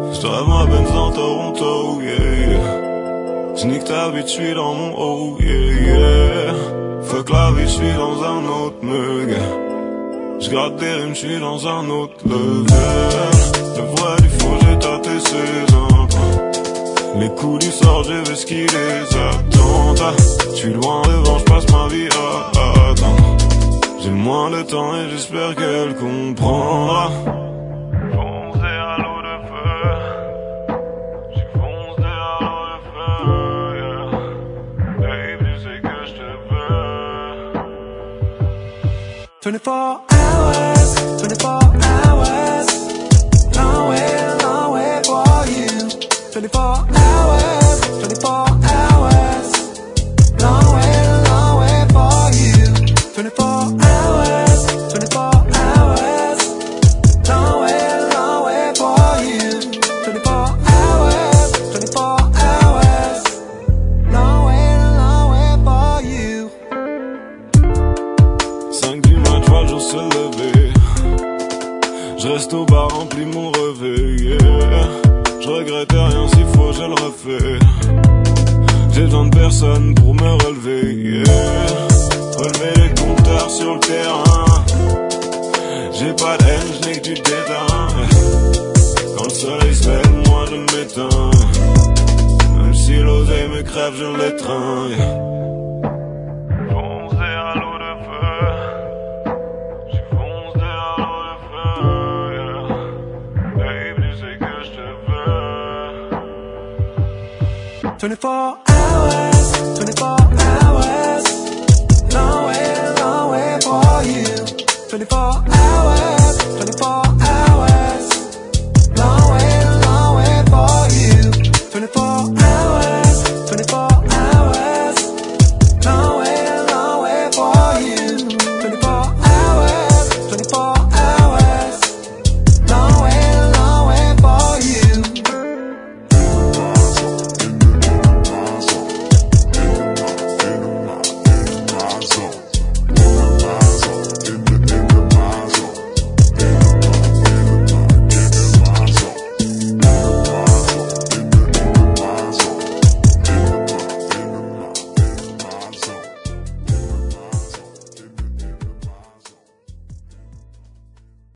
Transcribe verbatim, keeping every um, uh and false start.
J'drive ma Benz dans Toronto, yeah. J'nique ta vie, j'suis dans mon haut, yeah, yeah. Fuck la vie, j'suis dans un autre mug. J'gratte des rimes, j'suis dans un autre level. Le vrai du faux, j'ai tâté ses empreintes. Les coups du sort, j'ai vu ce qui les attend. J'suis loin devant, j'passe ma vie à attendre. J'ai moins de temps et j'espère qu'elle comprendra. Foncé à l'eau de feu. J'suis foncé à l'eau de feu, yeah. Babe, tu sais que j'te veux. twenty-four hours, twenty-four hours. Long way, long way for you. twenty-four hours, twenty-four hours. Long way, long way for you. twenty-four hours, twenty-four hours. Long way, long way for you. twenty-four hours, twenty-four hours. Long way, long way for you. cinq du mat, j'vois le jour se lever. J'reste au bar, remplis mon réveil, yeah. J'regrette rien, s'il faut je le refais. J'ai besoin de personne pour me relever, yeah. Relever les compteurs sur le terrain. J'ai pas de haine, j'n'ai que du dédain. Quand le soleil se lève, moi je m'éteins. Même si l'oseille me crève, je l'étreins, yeah. Foncé à l'eau de feu. J'suis foncé à l'eau de feu, yeah. Babe, tu sais que j'te veux. twenty-four hours, twenty-four hours. Long way, long way for you. twenty-four hours, twenty-four